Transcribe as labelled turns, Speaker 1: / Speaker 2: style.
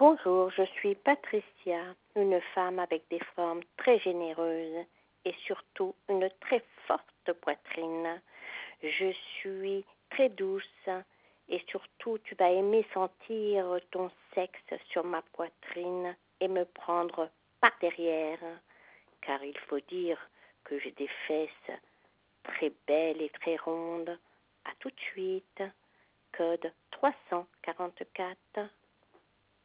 Speaker 1: Bonjour, je suis Patricia, une femme avec des formes très généreuses et surtout une très forte poitrine. Je suis très douce et surtout tu vas aimer sentir ton sexe sur ma poitrine et me prendre par derrière, car il faut dire que j'ai des fesses très belles et très rondes. À tout de suite, code 344.